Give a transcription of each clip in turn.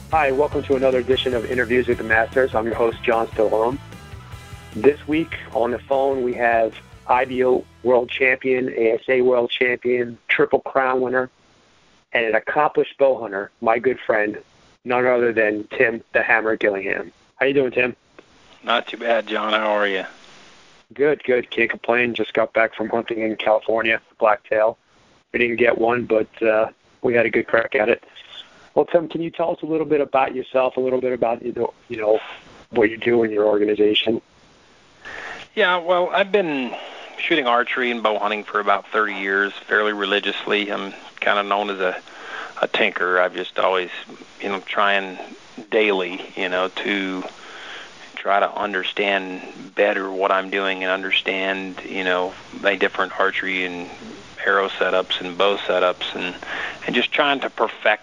Hi, welcome to another edition of Interviews with the Masters. I'm your host, John Stillholm. This week on the phone, we have IBO World Champion, ASA World Champion, Triple Crown winner, and an accomplished bow hunter, my good friend, none other than Tim the Hammer Gillingham. How you doing, Tim? Not too bad, John. How are you? Good. Can't complain. Just got back from hunting in California, blacktail. We didn't get one, but we had a good crack at it. Well, Tim, can you tell us a little bit about yourself, a little bit about what you do in your organization? Yeah, well, I've been shooting archery and bow hunting for about 30 years, fairly religiously. I'm kind of known as a tinker. I've just always, trying daily, to try to understand better what I'm doing and understand, my different archery and arrow setups and bow setups and just trying to perfect,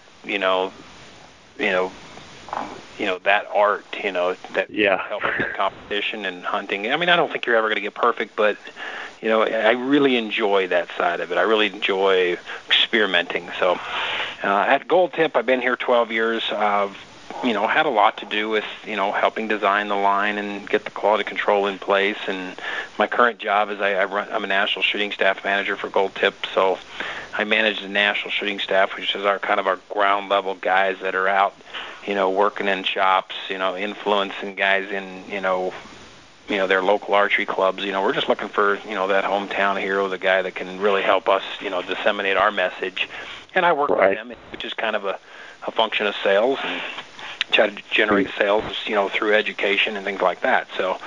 that art, that helps in competition and hunting. I mean, I don't think you're ever going to get perfect, but, I really enjoy that side of it. I really enjoy experimenting. So at Gold Tip, I've been here 12 years. I've, had a lot to do with, helping design the line and get the quality control in place. And my current job is I'm a national shooting staff manager for Gold Tip. So I manage the national shooting staff, which is our ground level guys that are out, working in shops, influencing guys in, their local archery clubs. We're just looking for, that hometown hero, the guy that can really help us, disseminate our message. And I work with them, which is kind of a function of sales and try to generate sales, through education and things like that. So,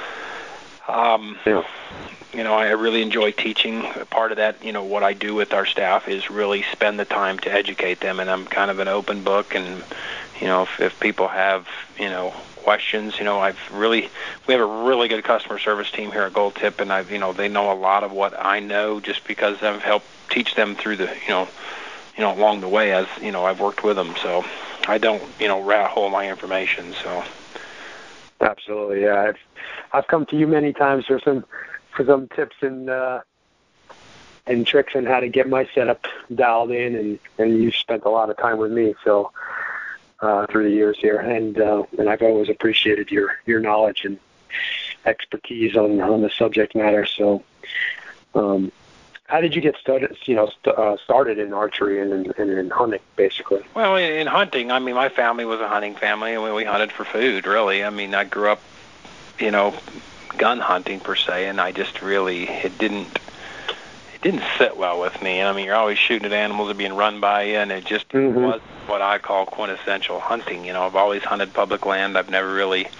I really enjoy teaching. Part of that, what I do with our staff is really spend the time to educate them, and I'm kind of an open book. And, if people have, questions, we have a really good customer service team here at Gold Tip, and they know a lot of what I know just because I've helped teach them through the, along the way as, I've worked with them. So I don't, rat hole my information. So. Absolutely. Yeah. I've come to you many times for some tips and tricks on how to get my setup dialed in, and you've spent a lot of time with me. So, through the years here, and I've always appreciated your knowledge and expertise on the subject matter. So, how did you get started? Started in archery and in hunting, basically. Well, in hunting, I mean, my family was a hunting family, and we hunted for food. Really, I mean, I grew up, gun hunting per se, and I just really it didn't sit well with me. I mean, you're always shooting at animals that are being run by you, and it just was what I call quintessential hunting. I've always hunted public land. I've never really,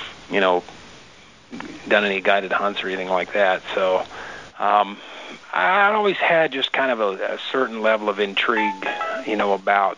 done any guided hunts or anything like that. So I always had just kind of a certain level of intrigue, about,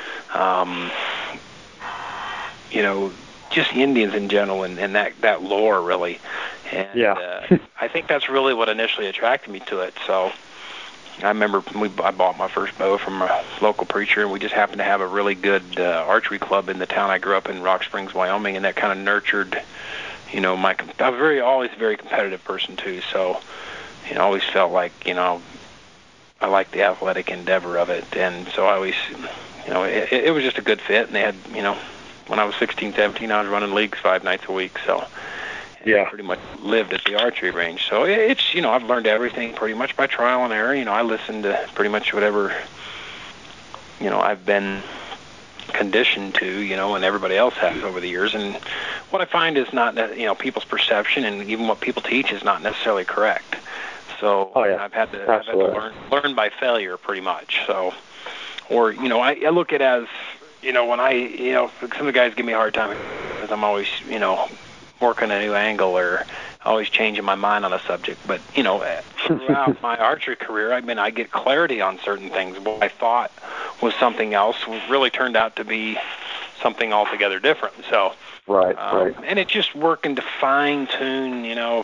just Indians in general and that lore, really. And I think that's really what initially attracted me to it. So I remember I bought my first bow from a local preacher, and we just happened to have a really good archery club in the town I grew up in, Rock Springs, Wyoming, and that kind of nurtured, I'm always a very competitive person too. So, I always felt like, I liked the athletic endeavor of it. And so I always, it was just a good fit. And they had, when I was 16, 17, I was running leagues 5 nights a week. So I pretty much lived at the archery range. So it's, I've learned everything pretty much by trial and error. I listened to pretty much whatever, I've been conditioned to, and everybody else has over the years. And what I find is not that, people's perception and even what people teach is not necessarily correct. So I've had to learn by failure pretty much. So, or, I look at it as, when I, some of the guys give me a hard time because I'm always, working a new angle or always changing my mind on a subject. But, throughout my archery career, I get clarity on certain things. What I thought was something else really turned out to be something altogether different. So, right. And it's just working to fine tune,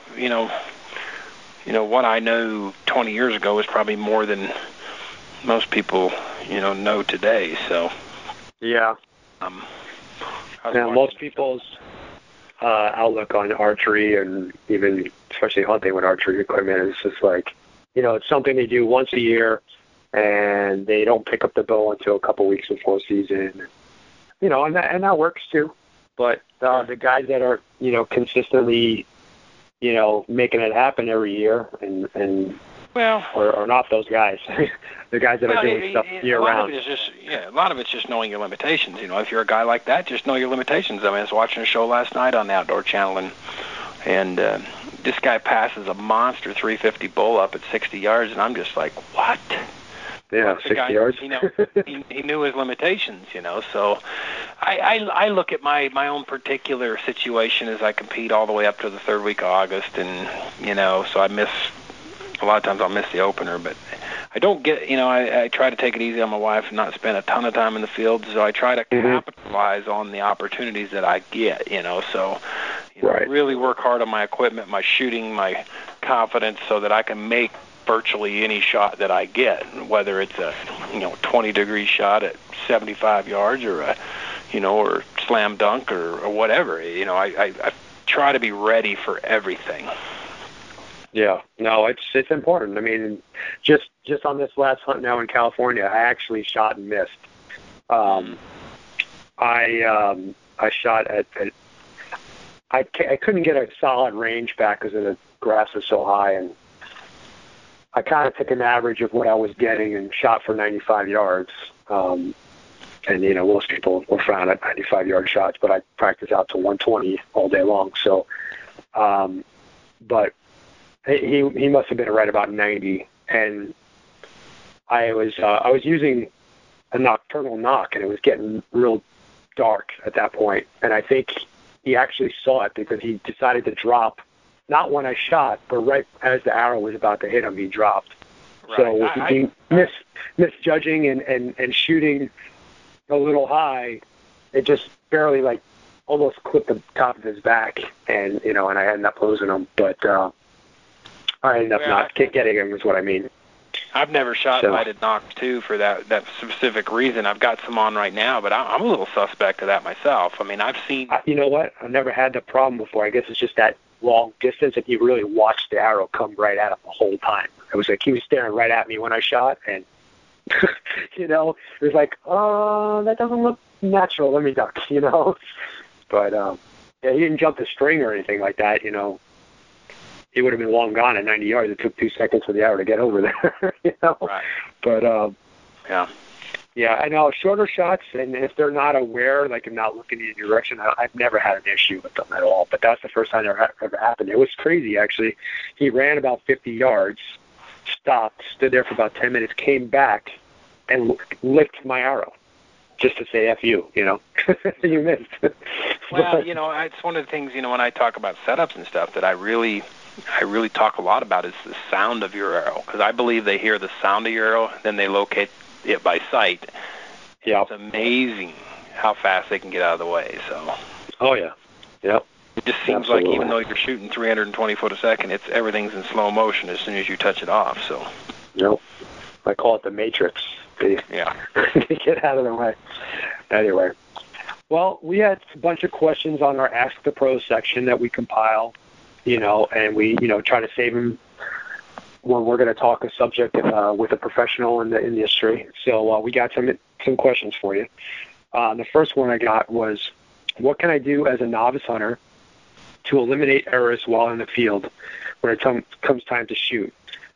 what I know 20 years ago is probably more than most people, know today. So, most people's outlook on archery and even especially hunting with archery equipment is just like, it's something they do once a year and they don't pick up the bow until a couple weeks before season. and that works too. But the guys that are, consistently, making it happen every year and or not those guys. The guys that are doing stuff year round. A lot of it's just knowing your limitations. If you're a guy like that, just know your limitations. I was watching a show last night on the Outdoor Channel, and this guy passes a monster 350 bull up at 60 yards, and I'm just like, what? Yeah, 60 yards. He knew his limitations, So I look at my own particular situation as I compete all the way up to the third week of August, and so a lot of times I'll miss the opener, but I don't get, I try to take it easy on my wife and not spend a ton of time in the field, so I try to capitalize on the opportunities that I get, so really work hard on my equipment, my shooting, my confidence, so that I can make virtually any shot that I get, whether it's a 20-degree shot at 75 yards or or slam dunk or whatever. I try to be ready for everything. Yeah, no, it's important. I mean, just on this last hunt now in California, I actually shot and missed. I shot at I couldn't get a solid range back because the grass was so high, and I kind of took an average of what I was getting and shot for 95 yards. And most people will frown at 95-yard shots, but I practice out to 120 all day long. So, but he must have been right about 90, and I was using a nocturnal knock, and it was getting real dark at that point, and I think he actually saw it because he decided to drop, not when I shot, but right as the arrow was about to hit him, he dropped. Right. So he misjudging and shooting a little high, it just barely almost clipped the top of his back, and and I ended up losing him, but I ended up not getting him is what I mean. I've never shot lighted knocks too for that specific reason. I've got some on right now, but I'm a little suspect of that myself. I mean, I've seen. You know what? I've never had the problem before. I guess it's just that long distance, and you really watched the arrow come right at him the whole time. It was like he was staring right at me when I shot, and it was like, oh, that doesn't look natural. Let me duck, But he didn't jump the string or anything like that, He would have been long gone at 90 yards. It took 2 seconds for the arrow to get over there, Right. But yeah, I know shorter shots, and if they're not aware, I'm not looking in your direction, I've never had an issue with them at all. But that's the first time that ever happened. It was crazy, actually. He ran about 50 yards, stopped, stood there for about 10 minutes, came back, and licked my arrow, just to say F you, you missed. Well, it's one of the things, when I talk about setups and stuff that I really talk a lot about is the sound of your arrow, because I believe they hear the sound of your arrow, then they locate it by sight. Yeah. It's amazing how fast they can get out of the way. So. Oh yeah. Yep. It just seems like even though you're shooting 320 foot a second, everything's in slow motion as soon as you touch it off. So. Yep. I call it the Matrix. Yeah. Get out of the way. Anyway. Well, we had a bunch of questions on our Ask the Pros section that we compile, and we, try to save them when we're going to talk a subject with a professional in the industry. So we got some questions for you. The first one I got was, what can I do as a novice hunter to eliminate errors while in the field when it comes time to shoot?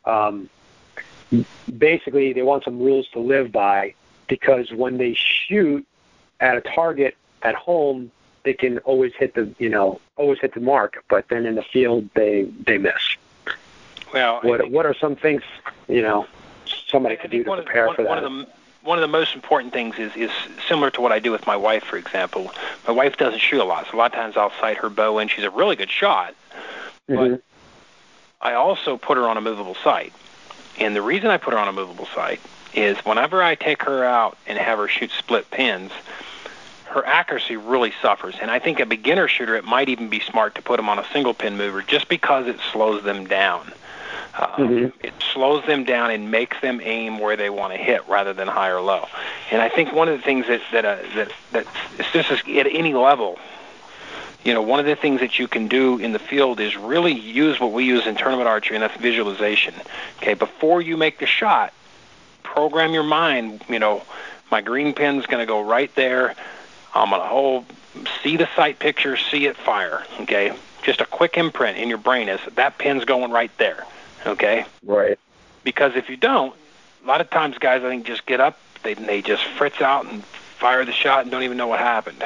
Basically, they want some rules to live by, because when they shoot at a target at home, they can always hit the mark, but then in the field they miss. Well, what are some things somebody could do to prepare for that? One of the most important things is similar to what I do with my wife, for example. My wife doesn't shoot a lot, so a lot of times I'll sight her bow in. She's a really good shot, but I also put her on a movable sight. And the reason I put her on a movable sight is whenever I take her out and have her shoot split pins, her accuracy really suffers. And I think a beginner shooter, it might even be smart to put them on a single pin mover just because it slows them down. It slows them down and makes them aim where they want to hit rather than high or low. And I think one of the things that this is at any level, one of the things that you can do in the field is really use what we use in tournament archery, and that's visualization. Okay, before you make the shot, program your mind, my green pin's going to go right there. I'm going to see the sight picture, see it fire, okay? Just a quick imprint in your brain is that pin's going right there, okay? Right. Because if you don't, a lot of times guys, I think, just get up, they just fritz out and fire the shot and don't even know what happened.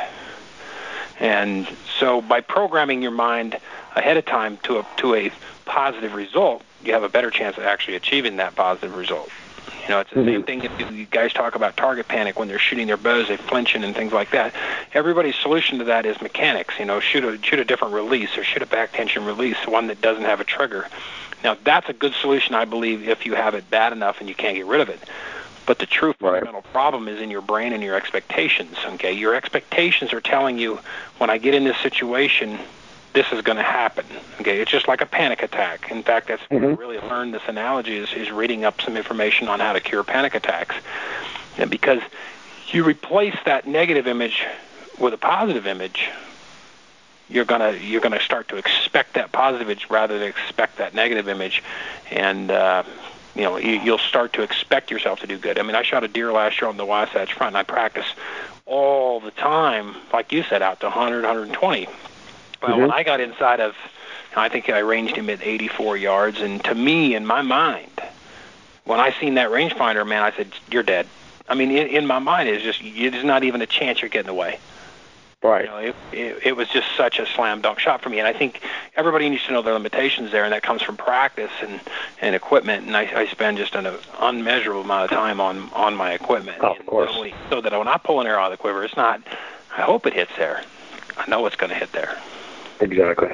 And so by programming your mind ahead of time to a positive result, you have a better chance of actually achieving that positive result. You know, it's the same thing if you guys talk about target panic when they're shooting their bows, they flinching and things like that. Everybody's solution to that is mechanics. You know, shoot a different release or shoot a back tension release, one that doesn't have a trigger. Now, that's a good solution, I believe, if you have it bad enough and you can't get rid of it. But the true fundamental problem is in your brain and your expectations, okay? Your expectations are telling you, when I get in this situation, this is going to happen, okay? It's just like a panic attack. In fact, that's where I really learned this analogy is reading up some information on how to cure panic attacks. And because you replace that negative image with a positive image, you're gonna start to expect that positive image rather than expect that negative image, and you'll start to expect yourself to do good. I mean, I shot a deer last year on the Wasatch Front, and I practice all the time, like you said, out to 100, 120. Well, when I got inside of, I think I ranged him at 84 yards, and to me, in my mind, when I seen that rangefinder, man, I said, you're dead. I mean, in my mind, it's not even a chance you're getting away. Right. You know, it was just such a slam dunk shot for me, and I think everybody needs to know their limitations there, and that comes from practice and equipment. And I spend just an unmeasurable amount of time on my equipment. Oh, of course. So that when I pull an arrow out of the quiver, it's not, I hope it hits there. I know it's going to hit there. Exactly.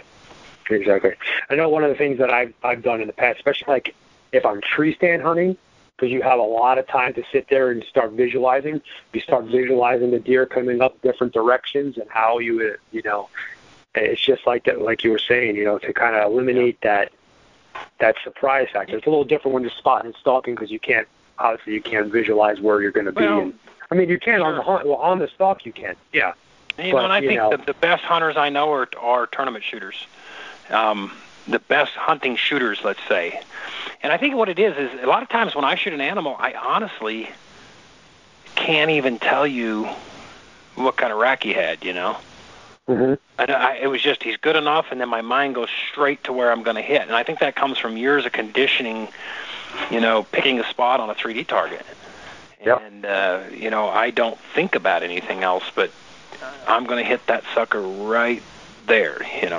I know one of the things that I've done in the past, especially like if I'm tree stand hunting, because you have a lot of time to sit there and start visualizing. You start visualizing the deer coming up different directions and how you would, it's just like that, like you were saying, to kind of eliminate that surprise factor. It's a little different when you're spotting and stalking because you can't visualize where you're going to be. Well, you can on the hunt, on the stalk you can, yeah. And I think the best hunters I know are tournament shooters. The best hunting shooters, let's say. And I think what it is a lot of times when I shoot an animal, I honestly can't even tell you what kind of rack he had, Mm-hmm. It was just he's good enough, and then my mind goes straight to where I'm going to hit. And I think that comes from years of conditioning, picking a spot on a 3D target. Yep. And, I don't think about anything else, but I'm going to hit that sucker right there,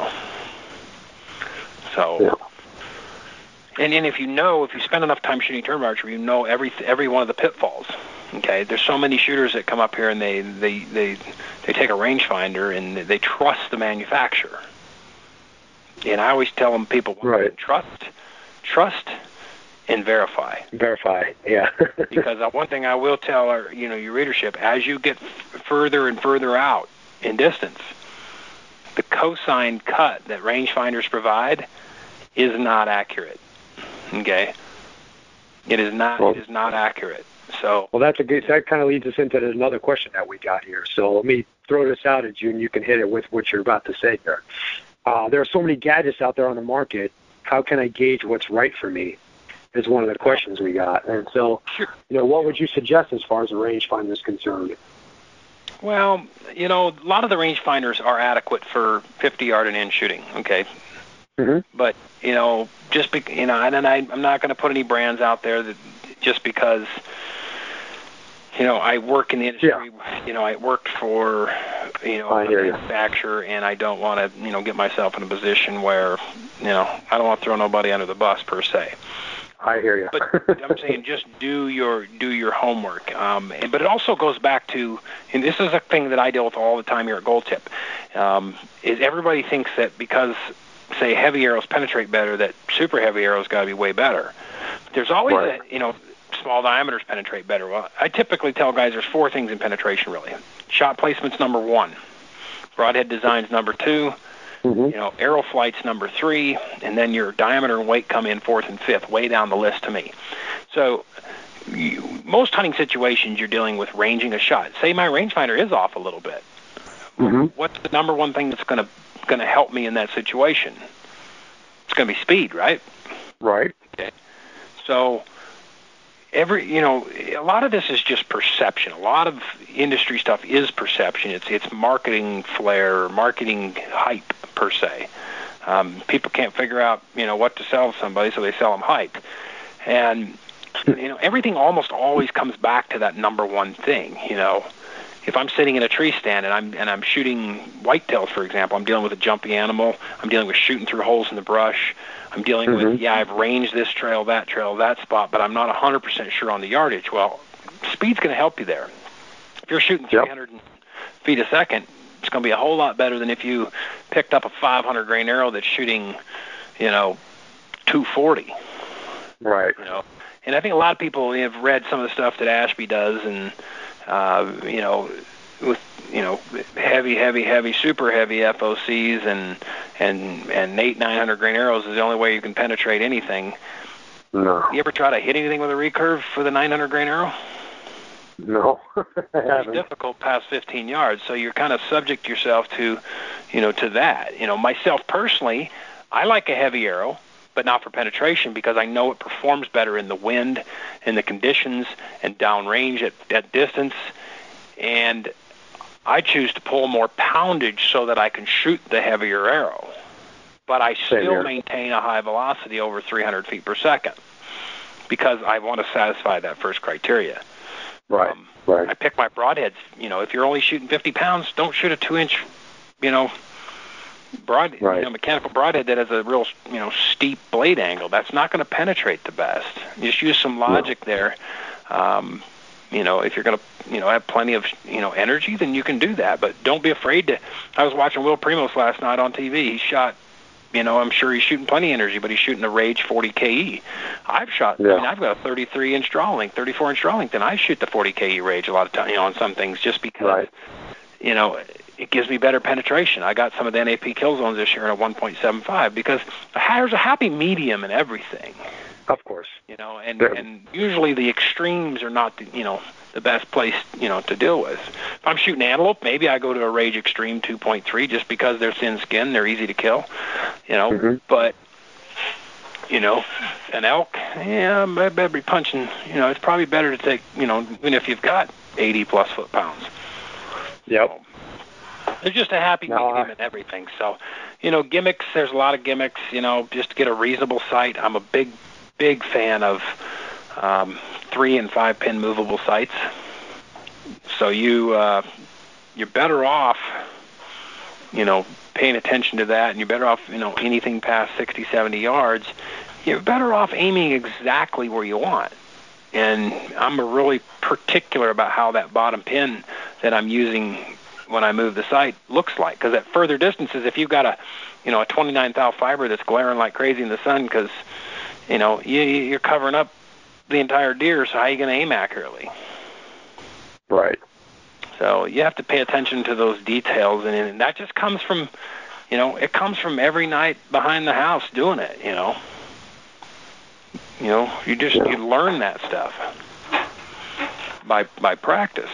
So... Yeah. And then if you spend enough time shooting tournament archery, you know every one of the pitfalls. Okay, there's so many shooters that come up here and they take a rangefinder and they trust the manufacturer. And I always tell them people, trust and verify. Verify, yeah. Because one thing I will tell your readership, as you get further and further out in distance, the cosine cut that rangefinders provide is not accurate. Okay, it is not accurate. So that kind of leads us into another question that we got here. So let me throw this out at you, and you can hit it with what you're about to say here. There are so many gadgets out there on the market. How can I gauge what's right for me? Is one of the questions we got. And so, what would you suggest as far as the rangefinder is concerned? Well, a lot of the rangefinders are adequate for 50-yard and in shooting. Okay. Mm-hmm. But and I'm not going to put any brands out there that just because I work in the industry. Yeah. I worked for a manufacturer, and I don't want to get myself in a position where I don't want to throw nobody under the bus per se. I hear you. But I'm saying just do your homework. But it also goes back to, and this is a thing that I deal with all the time here at Gold Tip, is everybody thinks that because, say, heavy arrows penetrate better, that super heavy arrows got to be way better. But there's always small diameters penetrate better. Well, I typically tell guys there's 4 things in penetration, really. Shot placement's number 1. Broadhead design's number 2. Mm-hmm. Arrow flight's number 3, and then your diameter and weight come in 4th and 5th, way down the list to me. So most hunting situations, you're dealing with ranging a shot. Say my rangefinder is off a little bit. Mm-hmm. What's the number one thing that's going to help me in that situation? It's going to be speed, right? Right. Okay. So a lot of this is just perception. A lot of industry stuff is perception. It's marketing flair, marketing hype per se. People can't figure out, what to sell somebody, so they sell them hype. And, everything almost always comes back to that number one thing, If I'm sitting in a tree stand and I'm shooting whitetails, for example, I'm dealing with a jumpy animal. I'm dealing with shooting through holes in the brush. I'm dealing with, I've ranged this trail, that spot, but I'm not 100% sure on the yardage. Well, speed's going to help you there. If you're shooting 300 feet a second, it's going to be a whole lot better than if you picked up a 500 grain arrow that's shooting, 240. Right. And I think a lot of people have read some of the stuff that Ashby does, and with heavy, super heavy FOCs and Nate 900 grain arrows is the only way you can penetrate anything. No. You ever try to hit anything with a recurve with a 900 grain arrow? No. It's difficult past 15 yards, so you're kind of subject yourself to, to that. Myself personally, I like a heavy arrow, but not for penetration, because I know it performs better in the wind, in the conditions, and downrange at distance. And I choose to pull more poundage so that I can shoot the heavier arrow, but I still maintain a high velocity over 300 feet per second, because I want to satisfy that first criteria. Right. Right. I pick my broadheads. If you're only shooting 50 pounds, don't shoot a 2-inch, mechanical broadhead that has a real, steep blade angle. That's not going to penetrate the best. Just use some logic there. If you're going to, have plenty of, energy, then you can do that. But don't be afraid to. I was watching Will Primos last night on TV. He shot, I'm sure he's shooting plenty of energy, but he's shooting a Rage 40 KE. I've shot, I've got a 33-inch draw length, 34-inch draw length, and I shoot the 40 KE Rage a lot of time, on some things, just because, it gives me better penetration. I got some of the NAP kill zones this year in a 1.75, because there's a happy medium in everything. Of course. And usually the extremes are not, the best place, to deal with. If I'm shooting antelope, maybe I go to a Rage Extreme 2.3 just because they're thin skin, they're easy to kill, but, an elk, I better be punching, it's probably better to take, even if you've got 80-plus foot-pounds. Yep. So, there's just a happy medium in everything. So, gimmicks, there's a lot of gimmicks, just to get a reasonable sight. I'm a big fan of 3 and 5 pin movable sights. So you're better off, paying attention to that, and you're better off, anything past 60, 70 yards, you're better off aiming exactly where you want. And I'm really particular about how that bottom pin that I'm using when I move the sight looks like, because at further distances, if you've got a 29 thou fiber that's glaring like crazy in the sun, because you're covering up the entire deer, so how are you going to aim accurately? Right. So you have to pay attention to those details, and that just comes from, it comes from every night behind the house doing it, You learn that stuff by practice.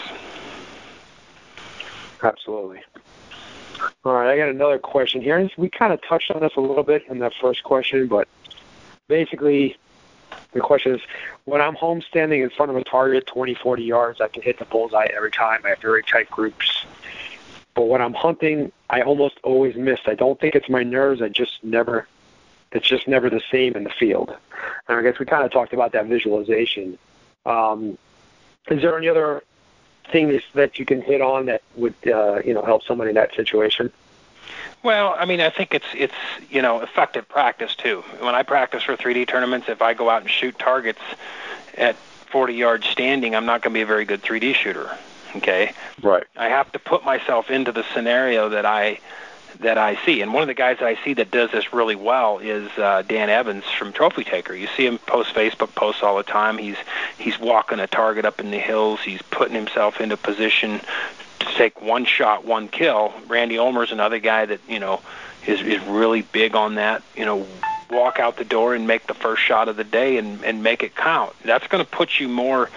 Absolutely. All right, I got another question here. We kind of touched on this a little bit in that first question, but basically the question is, when I'm home standing in front of a target 20, 40 yards, I can hit the bullseye every time. I have very tight groups. But when I'm hunting, I almost always miss. I don't think it's my nerves. It's just never the same in the field. And I guess we kind of talked about that visualization. Is there any other things that you can hit on that would, help somebody in that situation? Well, I think it's effective practice too. When I practice for 3D tournaments, if I go out and shoot targets at 40 yards standing, I'm not going to be a very good 3D shooter. Okay. Right. I have to put myself into the scenario that I see. And one of the guys that I see that does this really well is Dan Evans from Trophy Taker. You see him post Facebook posts all the time. He's walking a target up in the hills. He's putting himself into position to take one shot, one kill. Randy Ulmer's another guy that, is really big on that. Walk out the door and make the first shot of the day and make it count. That's going to put you more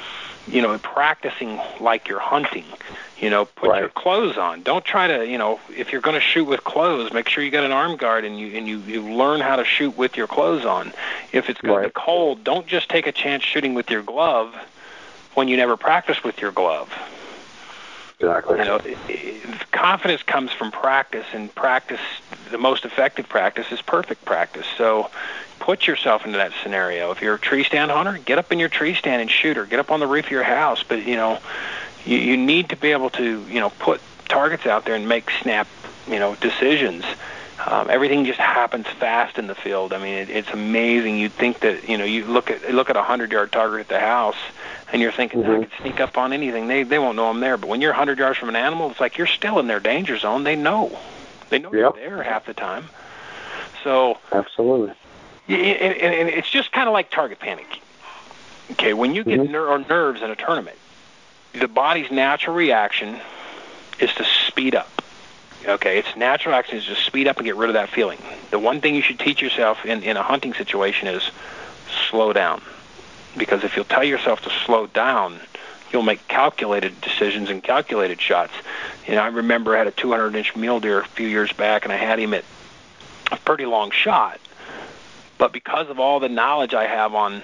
practicing like you're hunting. Put Right. your clothes on. Don't try to, if you're going to shoot with clothes, make sure you got an arm guard and you learn how to shoot with your clothes on. If it's going to be cold, don't just take a chance shooting with your glove when you never practice with your glove. Exactly. Confidence comes from practice, and practice, the most effective practice is perfect practice. So put yourself into that scenario. If you're a tree stand hunter, get up in your tree stand and shoot, or get up on the roof of your house. But, you need to be able to, put targets out there and make snap, decisions. Everything just happens fast in the field. I mean, it's amazing. You'd think that, you look at a 100-yard target at the house, and you're thinking, I could sneak up on anything. They won't know I'm there. But when you're 100 yards from an animal, it's like you're still in their danger zone. They know. You're there half the time. So absolutely. And it's just kind of like target panic. Okay, when you get nerves in a tournament, the body's natural reaction is to speed up. Okay, its natural action is to speed up and get rid of that feeling. The one thing you should teach yourself in a hunting situation is slow down. Because if you'll tell yourself to slow down, you'll make calculated decisions and calculated shots. I remember I had a 200-inch mule deer a few years back, and I had him at a pretty long shot. But because of all the knowledge I have on,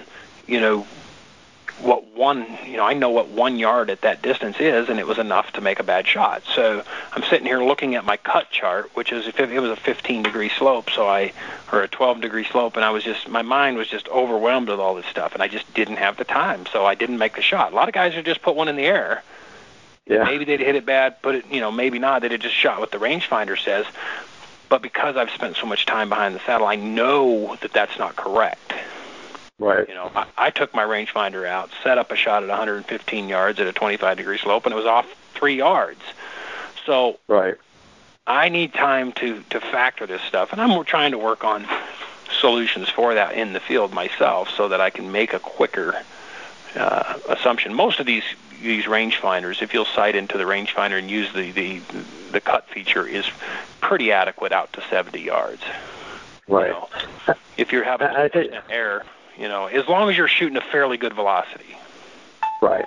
I know what 1 yard at that distance is, and it was enough to make a bad shot. So I'm sitting here looking at my cut chart, which is, it was a 15-degree slope, or a 12-degree slope, and my mind was just overwhelmed with all this stuff, and I just didn't have the time, so I didn't make the shot. A lot of guys would just put one in the air. Yeah. Maybe they'd hit it bad, maybe not. They'd have just shot what the rangefinder says. But because I've spent so much time behind the saddle, I know that that's not correct. Right. I took my rangefinder out, set up a shot at 115 yards at a 25-degree slope, and it was off 3 yards. So I need time to factor this stuff, and I'm trying to work on solutions for that in the field myself so that I can make a quicker assumption. Most of these rangefinders, if you'll sight into the rangefinder and use the cut feature, is pretty adequate out to 70 yards. Right. If you're having 2% error, as long as you're shooting a fairly good velocity. Right.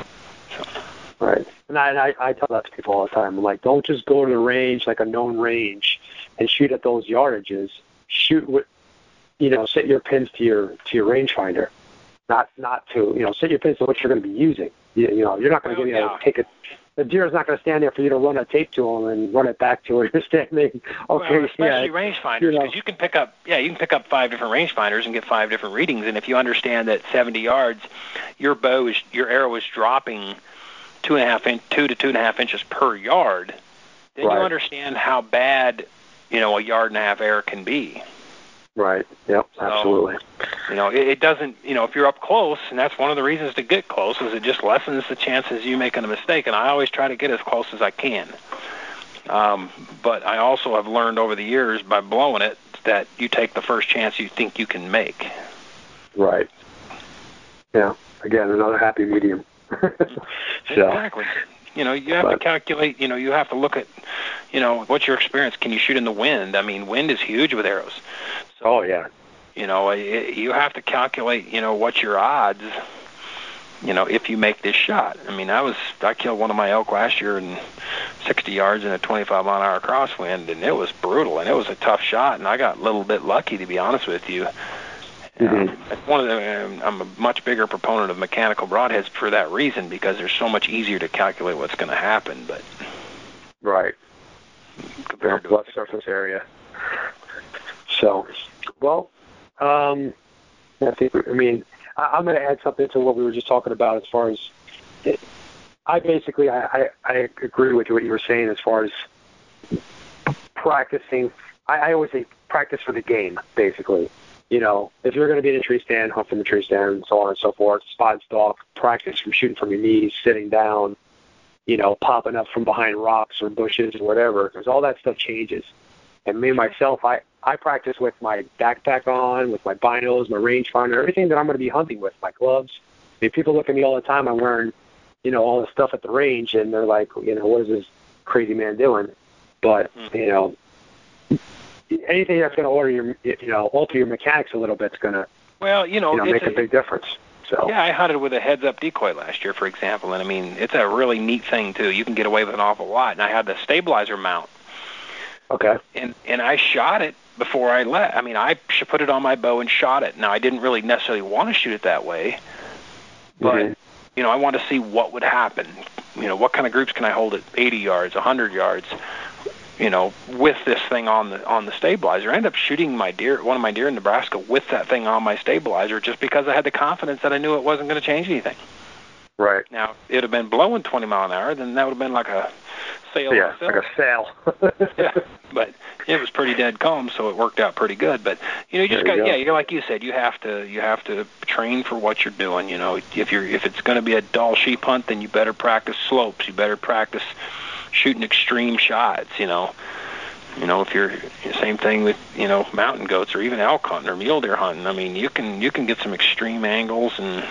Right. And I tell that to people all the time. I'm like, don't just go to the range, like a known range, and shoot at those yardages. Shoot with, set your pins to your rangefinder, not to, set your pins to what you're going to be using. You're not going to take it. The deer is not going to stand there for you to run a tape to him and run it back to where you're standing. Okay, well, especially rangefinders, because you can pick up 5 different rangefinders and get 5 different readings. And if you understand that 70 yards, your arrow is dropping 2 to 2.5 inches per yard, then you understand how bad, a yard and a half error can be. Right. Yep. Absolutely. It doesn't. If you're up close, and that's one of the reasons to get close, is it just lessens the chances you making a mistake. And I always try to get as close as I can. But I also have learned over the years by blowing it that you take the first chance you think you can make. Right. Yeah. Again, another happy medium. Exactly. You have to calculate. You have to look at. What's your experience? Can you shoot in the wind? I mean, wind is huge with arrows. Oh, yeah. You have to calculate, what's your odds, if you make this shot. I mean, I killed one of my elk last year in 60 yards in a 25-mile-an-hour crosswind, and it was brutal, and it was a tough shot, and I got a little bit lucky, to be honest with you. I'm a much bigger proponent of mechanical broadheads for that reason, because they're so much easier to calculate what's going to happen. But compared to blunt surface area. So, well, I'm going to add something to what we were just talking about as far as I agree with what you were saying as far as practicing. I always say practice for the game, basically. If you're going to be in a tree stand, hunt from the tree stand, and so on and so forth, spot and stalk, practice from shooting from your knees, sitting down, popping up from behind rocks or bushes or whatever, because all that stuff changes. And me, myself, I practice with my backpack on, with my binos, my rangefinder, everything that I'm going to be hunting with, my gloves. I mean, people look at me all the time. I'm wearing, all this stuff at the range, and they're like, what is this crazy man doing? But, anything that's going to alter your mechanics a little bit is going to, make a big difference. So yeah, I hunted with a heads-up decoy last year, for example, and I mean it's a really neat thing too. You can get away with an awful lot. And I had the stabilizer mount. Okay. And I shot it before I let. I mean, I put it on my bow and shot it. Now I didn't really necessarily want to shoot it that way, but I wanted to see what would happen. What kind of groups can I hold at 80 yards, 100 yards? With this thing on the stabilizer. I ended up shooting one of my deer in Nebraska with that thing on my stabilizer just because I had the confidence that I knew it wasn't going to change anything. Right. Now, if it had been blowing 20 mile an hour, then that would have been like a sail. Yeah, like a sail. Yeah, but it was pretty dead calm, so it worked out pretty good. But you just got, you're like you said, you have to train for what you're doing. If it's going to be a dull sheep hunt, then you better practice slopes. You better practice shooting extreme shots. If you're same thing with mountain goats or even elk hunting or mule deer hunting. I mean, you can get some extreme angles and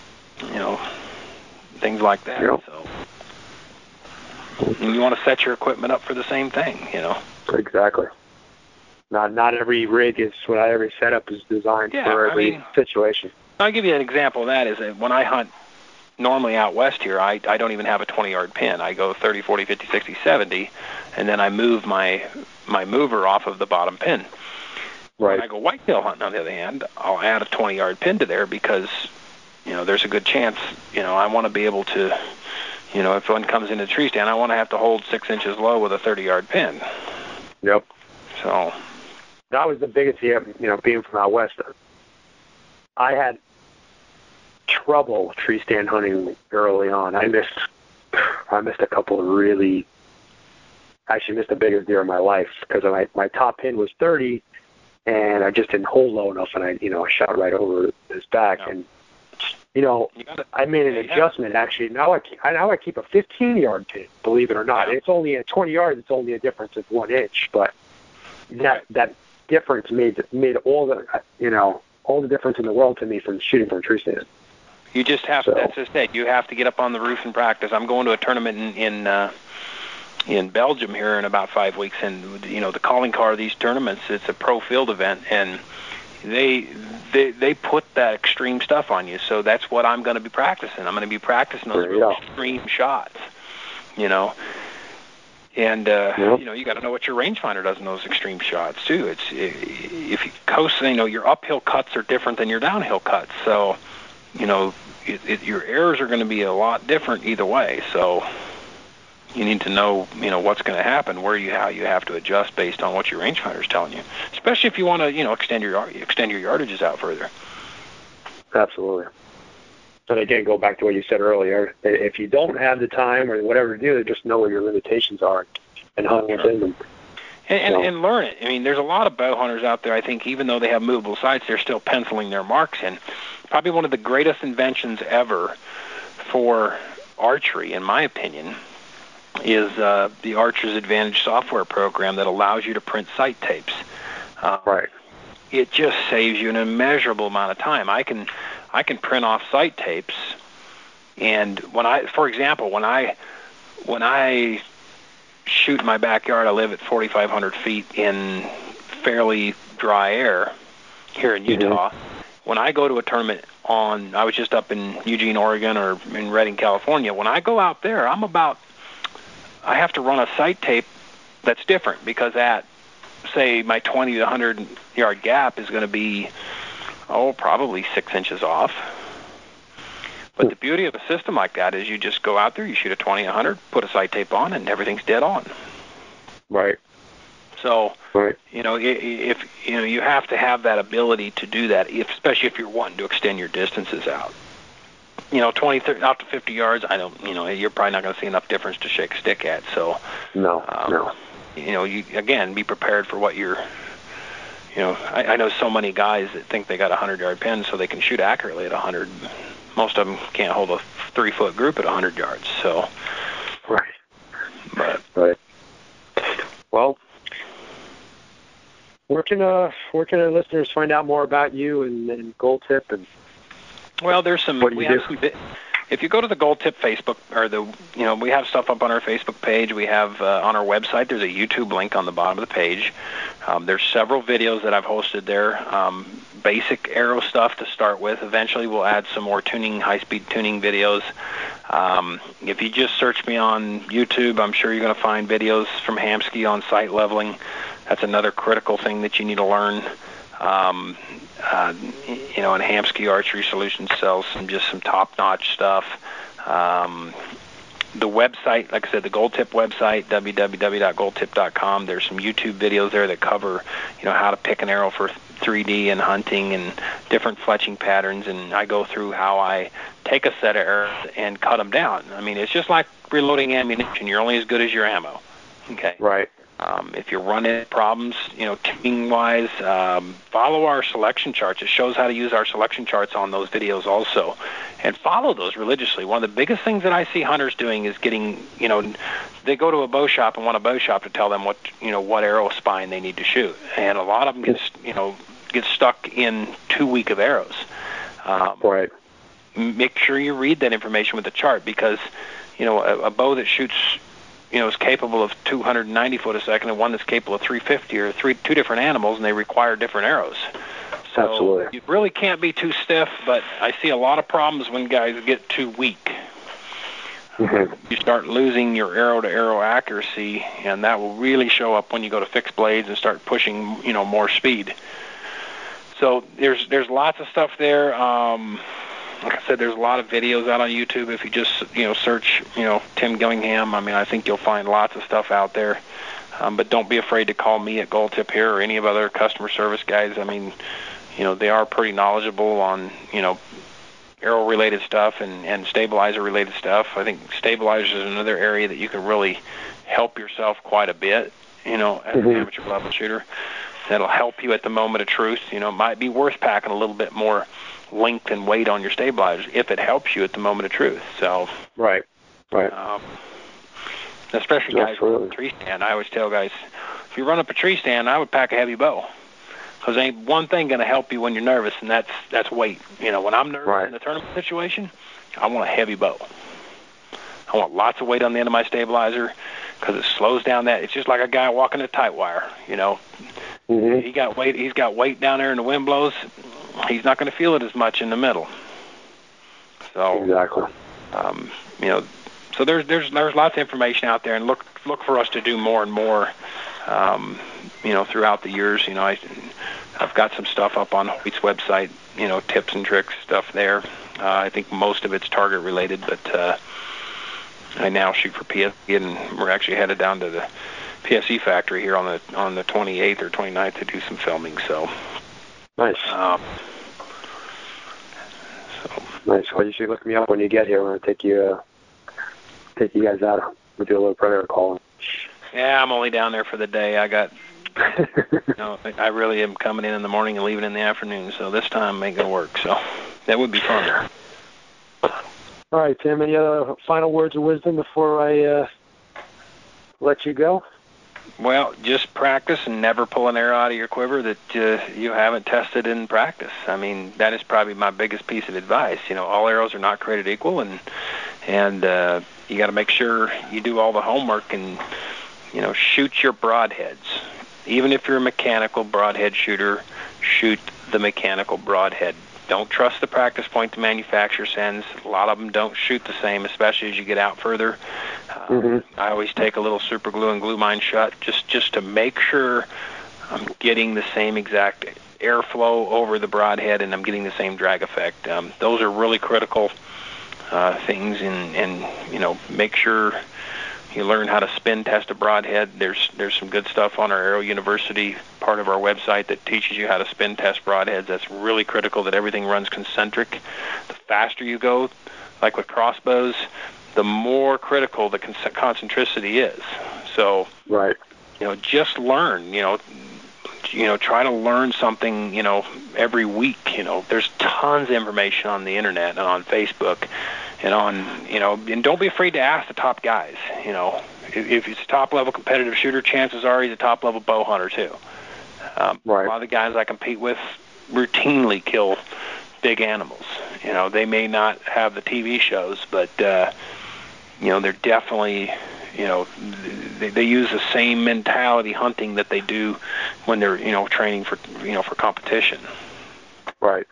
things like that. Yep. So. And you want to set your equipment up for the same thing, Exactly. Not every rig is, not every setup is designed for every situation. I'll give you an example of that. Is that when I hunt normally out west here, I don't even have a 20-yard pin. I go 30, 40, 50, 60, 70, and then I move my mover off of the bottom pin. Right. When I go whitetail hunting, on the other hand, I'll add a 20-yard pin to there because, there's a good chance, I want to be able to, if one comes into the tree stand, I want to have to hold 6 inches low with a 30-yard pin. Yep. So that was the biggest, being from out west. I had trouble tree stand hunting early on. I missed a couple of missed the biggest deer of my life because my top pin was 30, and I just didn't hold low enough, and I shot right over his back. Yeah. And I made an adjustment actually. Now I keep a 15-yard pin, believe it or not. Yeah. It's only at 20 yards. It's only a difference of 1 inch, but that difference made all the difference in the world to me from shooting from a tree stand. You just have to. That's just it. You have to get up on the roof and practice. I'm going to a tournament in Belgium here in about 5 weeks, and the calling card of these tournaments, it's a pro field event, and they put that extreme stuff on you. So that's what I'm going to be practicing. I'm going to be practicing those extreme shots. And you got to know what your rangefinder does in those extreme shots too. If you coast, your uphill cuts are different than your downhill cuts. So your errors are going to be a lot different either way. So you need to know, what's going to happen, how you have to adjust based on what your rangefinder is telling you. Especially if you want to, extend your yardages out further. Absolutely. And again, go back to what you said earlier. If you don't have the time or whatever to do, just know where your limitations are and hunt within them. And learn it. I mean, there's a lot of bow hunters out there, I think, even though they have movable sights, they're still penciling their marks in. Probably one of the greatest inventions ever for archery, in my opinion, is the Archer's Advantage software program that allows you to print sight tapes. Right. It just saves you an immeasurable amount of time. I can print off sight tapes, and when I shoot in my backyard, I live at 4,500 feet in fairly dry air here in Utah. When I go to a tournament I was just up in Eugene, Oregon, or in Redding, California. When I go out there, I have to run a sight tape that's different because say my 20 to 100 yard gap is going to be probably 6 inches off. But the beauty of a system like that is you just go out there, you shoot a 20, 100, put a sight tape on, and everything's dead on. Right. So, if you have to have that ability to do that, especially if you're wanting to extend your distances out. 20, 30, out to 50 yards, you're probably not going to see enough difference to shake a stick at. So, no. You again be prepared for what you're. I know so many guys that think they got a 100-yard pin so they can shoot accurately at 100. Most of them can't hold a 3-foot group at 100 yards. So, right. Well, where can our listeners find out more about you and Gold Tip and? Well, there's some. if you go to the Gold Tip Facebook, or we have stuff up on our Facebook page. We have on our website, there's a YouTube link on the bottom of the page. There's several videos that I've hosted there. Basic arrow stuff to start with. Eventually we'll add some more high-speed tuning videos. If you just search me on YouTube, I'm sure you're going to find videos from Hamskea on sight leveling. That's another critical thing that you need to learn. And Hamskea Archery Solutions sells some top-notch stuff. The website, like I said, the Gold Tip website, www.goldtip.com. There's some YouTube videos there that cover, how to pick an arrow for 3D and hunting and different fletching patterns. And I go through how I take a set of arrows and cut them down. I mean, it's just like reloading ammunition. You're only as good as your ammo. Okay. Right. If you're running problems, tuning-wise, follow our selection charts. It shows how to use our selection charts on those videos also. And follow those religiously. One of the biggest things that I see hunters doing is getting, they go to a bow shop and want a bow shop to tell them what arrow spine they need to shoot. And a lot of them get stuck in too weak of arrows. Right. Make sure you read that information with the chart, because, a bow that shoots is capable of 290 foot a second, and one that's capable of 350, or two different animals, and they require different arrows. So absolutely. You really can't be too stiff, but I see a lot of problems when guys get too weak. Mm-hmm. You start losing your arrow-to-arrow accuracy, and that will really show up when you go to fixed blades and start pushing, more speed. So there's lots of stuff there. Like I said, there's a lot of videos out on YouTube. If you just, search, Tim Gillingham, I think you'll find lots of stuff out there. But don't be afraid to call me at Gold Tip here or any of other customer service guys. They are pretty knowledgeable on, arrow-related stuff and stabilizer-related stuff. I think stabilizers is another area that you can really help yourself quite a bit, as an amateur level shooter. That'll help you at the moment of truth. It might be worth packing a little bit more length and weight on your stabilizers if it helps you at the moment of truth. So right. Especially guys with a tree stand. I always tell guys, if you run up a tree stand, I would pack a heavy bow, because ain't one thing going to help you when you're nervous, and that's weight. When I'm nervous in the tournament situation, I want a heavy bow. I want lots of weight on the end of my stabilizer, because it slows down that. It's just like a guy walking a tight wire. Mm-hmm. He's got weight down there, and the wind blows. He's not going to feel it as much in the middle. So exactly. So there's lots of information out there, and look for us to do more and more. Throughout the years. I've got some stuff up on Hoyt's website. Tips and tricks stuff there. I think most of it's target related, but I now shoot for PSE, and we're actually headed down to the PSE factory here on the 28th or 29th to do some filming. So. Nice. Nice. Well, you should look me up when you get here. We're going to take you guys out. We'll do a little predator calling. Yeah, I'm only down there for the day. I got, I really am coming in the morning and leaving in the afternoon. So this time ain't going to work. So that would be fun. All right, Tim, any other final words of wisdom before I let you go? Well, just practice and never pull an arrow out of your quiver that you haven't tested in practice. That is probably my biggest piece of advice. All arrows are not created equal, and you got to make sure you do all the homework and, shoot your broadheads. Even if you're a mechanical broadhead shooter, shoot the mechanical broadhead. Don't trust the practice point the manufacturer sends. A lot of them don't shoot the same, especially as you get out further. I always take a little super glue and glue mine shut just to make sure I'm getting the same exact airflow over the broadhead and I'm getting the same drag effect. Those are really critical things, and make sure you learn how to spin test a broadhead. There's some good stuff on our Aero University part of our website that teaches you how to spin test broadheads. That's really critical, that everything runs concentric. The faster you go, like with crossbows, the more critical the concentricity is. So, just learn, try to learn something, every week. There's tons of information on the internet and on Facebook. And don't be afraid to ask the top guys. If it's a top-level competitive shooter, chances are he's a top-level bow hunter too. A lot of the guys I compete with routinely kill big animals. They may not have the TV shows, but they're definitely, they use the same mentality hunting that they do when they're, training for, for competition. Right.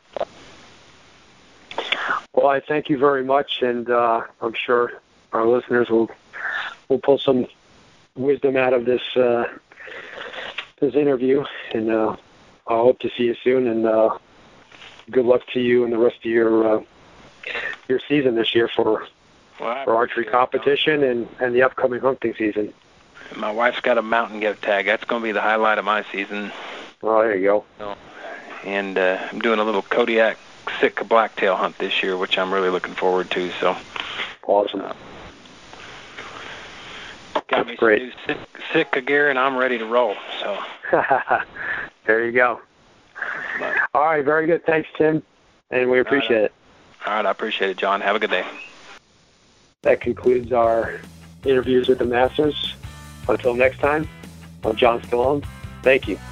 Well, I thank you very much, and I'm sure our listeners will pull some wisdom out of this interview, and I hope to see you soon, and good luck to you and the rest of your season this year for archery competition and the upcoming hunting season. My wife's got a mountain goat tag. That's going to be the highlight of my season. Oh, there you go. And I'm doing a little Kodiak Sitka blacktail hunt this year, which I'm really looking forward to. So awesome. Got me some new Sitka gear, and I'm ready to roll. So there you go. All right, very good. Thanks, Tim, and we appreciate it. All right, I appreciate it, John. Have a good day. That concludes our interviews with the Masters. Until next time, I'm John Stallone. Thank you.